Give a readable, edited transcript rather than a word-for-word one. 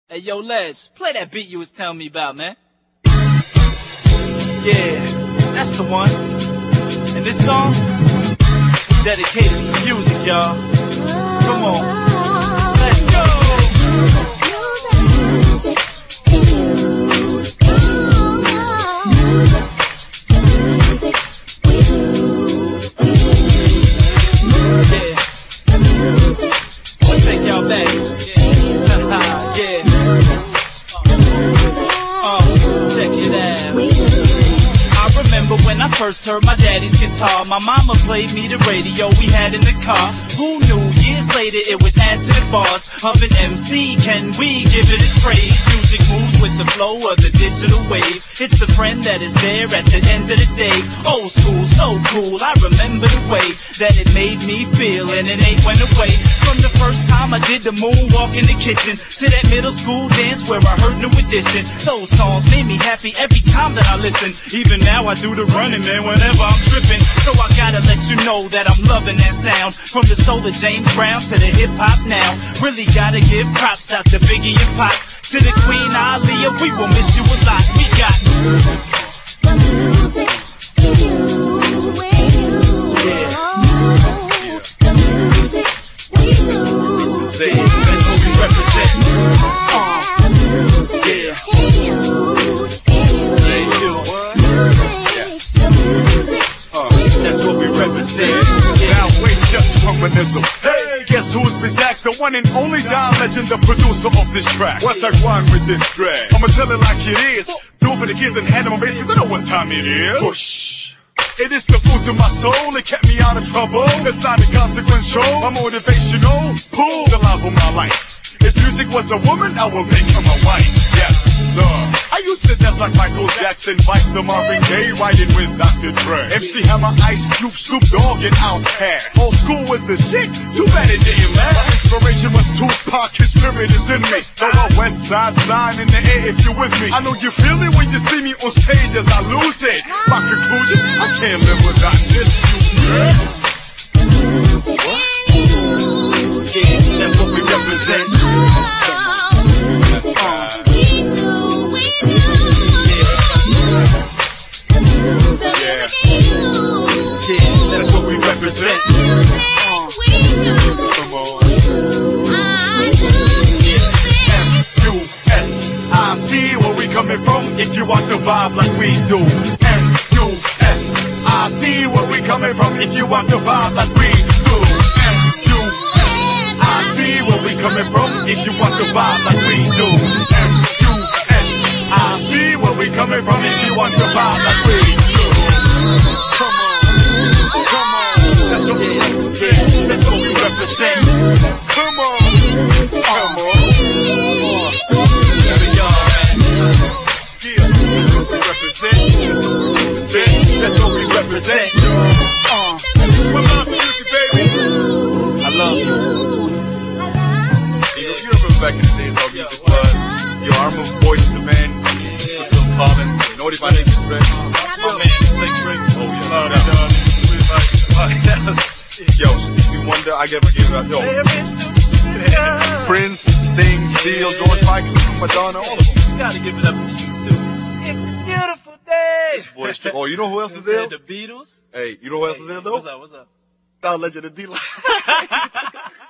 Hey, yo, Les, play that beat you was telling me about, man. Yeah, that's the one. And this song, dedicated to music, y'all. Come on, let's go. Yeah, I'll take y'all back. Yeah. Check it out. I remember when I first heard my daddy's guitar. My mama played me the radio we had in the car. Who knew years later it would add to the bars of an MC? Can we give it its praise? Music moves with the flow of the digital wave. It's the friend that is there at the end of the day. Old school, so cool. I remember the way that it made me feel, and it ain't went away. From the first time I did the moonwalk in the kitchen to that middle school dance where I heard New Edition. Those songs made me happy every time that I listen. Even now I do the running, man, whenever I'm tripping. So I gotta let you know that I'm loving that sound. From the soul of James Brown to the hip hop now. Really gotta give props out to Biggie and Pop. To the Queen Aaliyah, we will miss you a lot. We got music, that's what we represent. That's what we represent. Now wait, just reminiscent. Hey, guess who's Bizak, the one and only Don Legend, the producer of this track. What's I want with this track? I'ma tell it like it is. Do it for the kids and hand them a bass, cause I know what time it is. Push. It is the food to my soul, it kept me out of trouble. It's not inconsequential, I'm motivational. Pull the love of my life. If music was a woman, I would make her my wife. Yes, sir. I used to dance like Michael Jackson, Vice to Marvin Gaye, riding with Dr. Dre. MC Hammer, Ice Cube, Snoop Dogg, and Outkast. Old school was the shit, too bad it didn't matter. My inspiration was Tupac, his spirit is in me. Throw a West Side sign in the air if you're with me. I know you feel it when you see me on stage as I lose it. My conclusion, I can't live without this music. That's what we represent. That's that's what we represent. Come on. M-U-S-I-C, where we coming from? If you want to vibe like we do. M-U-S-I-C, where we coming from? If you want to vibe like we do. M-U-S-I-C, where we coming from? If you want to vibe like we do. M-U-S-I-C, where we coming from? If you want to vibe like we do. Come on. Come on. That's what we represent. That's what we represent. Come on. Come on. There we go, man. Yeah, that's what we represent. That's what we represent. We love music, baby. I love you. You remember back in the days how music was? Yo, I remember Boyz II Men, Phil Collins, Naughty by Nature, Fred. My man, Slick Rick. Oh, yeah. Yo, Stevie Wonder, I give it up. Yo, Prince, Sting, Steel, George Michael, Madonna, all of them. Gotta give it up to you too. It's a beautiful day. This boy's true. Oh, you know who else is there? The Beatles. Hey, you know who else is there though? What's up? Don Legend of D-Light.